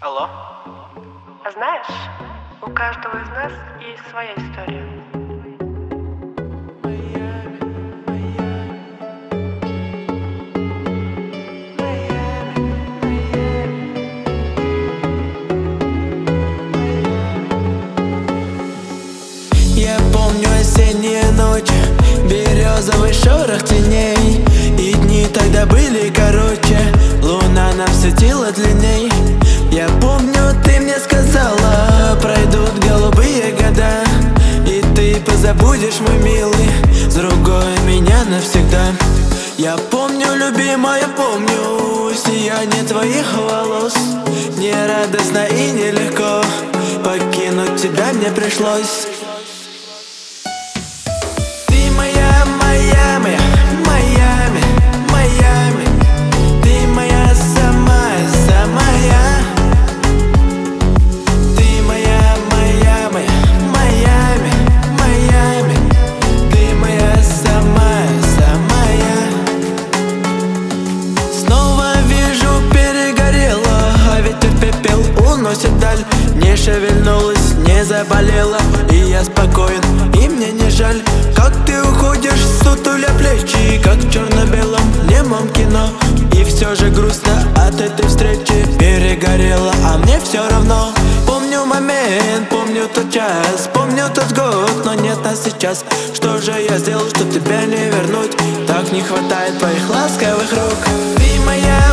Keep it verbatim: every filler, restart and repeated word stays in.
Алло? А знаешь, у каждого из нас есть своя история. Я помню осенние ночи, березовый шорох теней. И дни тогда были короче, луна нам светила длинней. Я помню, ты мне сказала, пройдут голубые года, и ты позабудешь, мой милый, с другой меня навсегда. Я помню, любимая, помню сияние твоих волос. Не радостно и нелегко покинуть тебя мне пришлось. Ты моя, моя, моя, Майами, Майами. Ты моя самая, самая. Ты моя, моя, моя, Майами, Майами. Ты моя самая, самая. Снова вижу, перегорела, а ветер пепел уносит даль. Не шевельнулась, не заболела, и я спокоен, и мне не жаль. Как ты уходишь, сутуля плечи, как в черно-белом немом кино. И все же грустно от этой встречи. Перегорела, а мне все равно. Помню момент, помню тот час, помню тот год, но нет нас сейчас. Что же я сделал, что тебя не вернуть? Так не хватает твоих ласковых рук. Ты моя